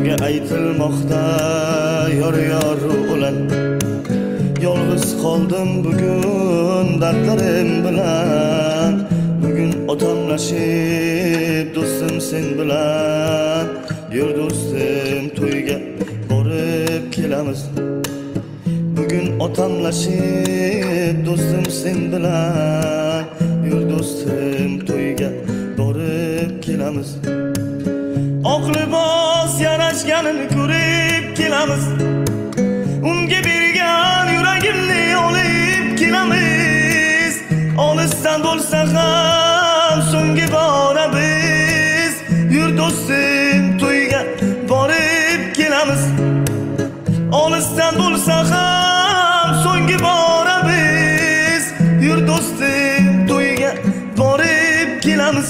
Elga aytilmoqda yor o'lan. Yolg'iz qoldim bugun dardlarim bilan. Bugun otamlashib do'stim sen bilan. Yur do'stim to'yga borib kelamiz. Bugun otamlashib do'stim sen bilan. Yur do'stim to'yga borib kelamiz. Oq libos yarashganini ko'rib kelamiz. Unga bergan yuragimni olib kelamiz. Olisdan bo'lsa ham so'nggi bora biz. Yur do'stim to'yga borib kelamiz. Olisdan bo'lsa ham so'nggi bora biz. Yur do'stim to'yga borib kelamiz.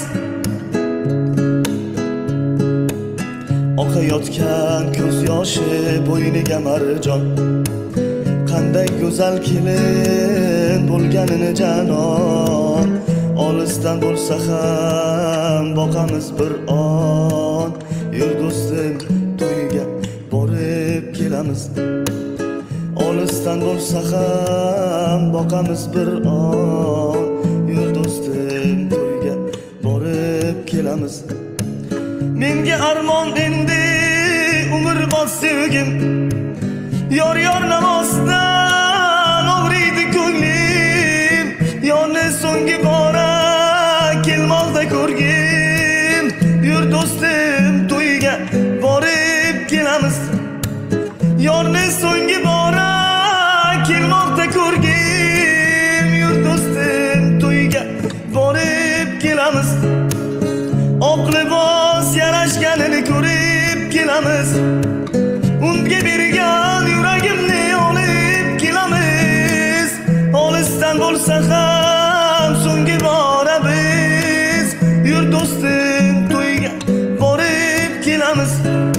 Oqayotgan ko'z yoshi bo'yniga marjon. Qanday go'zal kelin bo'lganini janon. Olisdan bo'lsa ham boqamiz bir on. Yur do'stim to'yga borib kelamiz. Olisdan bo'lsa ham boqamiz bir on. Yur do'stim to'yga borib kelamiz. Menga armon endi umrbod sevgim. Yor namozdan og'riydi ko'nglim. Yorni so'nggi bora kelmoqda ko'rgim. Yur do'stim to'yga borib kelamiz. Yorni so'nggi bora kelmoqda ko'rgim. Yur do'stim to'yga borib kelamiz. Oq libos yarashganini ko'rib kelamiz. Unga bergan yuragimni olib kelamiz. Olisdan bo'lsa ham so'nggi bora biz. Yur do'stim to'yga borib kelamiz.